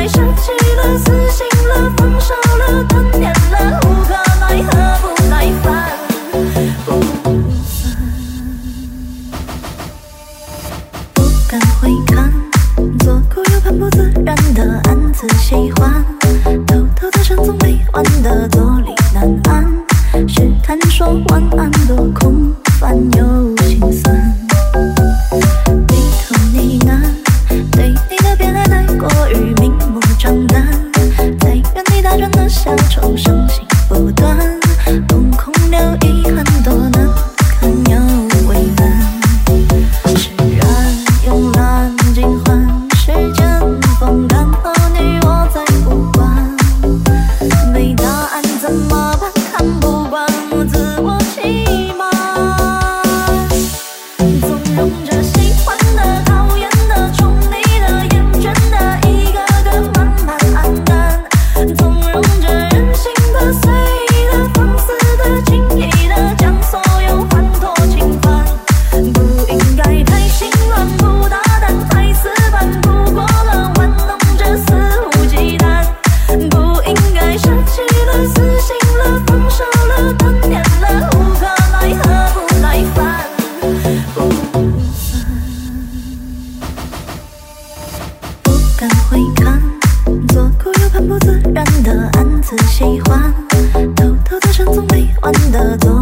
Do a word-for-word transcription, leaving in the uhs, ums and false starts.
该舍弃了，死心了，放手了，断念了，无可奈何，不耐烦，不散。不敢回看，左顾右盼，不自然的暗自喜欢，偷偷的深从未完的坐立难安。试探说晚安，多空泛又心酸。低头呢喃，对你的偏爱太过于明目张胆，在原地打转的小丑，伤心不断，瞳孔留遗憾，多难堪又为难。释然慵懒尽欢，时间风干后你我再无关，没答案怎么办？看不惯自我欺瞒，纵容着喜欢的、讨厌的、宠你的、厌倦的，一个个慢慢黯淡，纵容着任性的、随意的、放肆的、轻易的，将所有欢脱侵犯。不应该太心软，不大胆，太死板，不过了，玩弄着肆无忌惮。不应该舍弃了，死心了，放手了，断念了，无可奈何，不耐烦，不散。不敢回看，左顾右盼，不自然的暗自喜欢，偷偷的深从未完的坐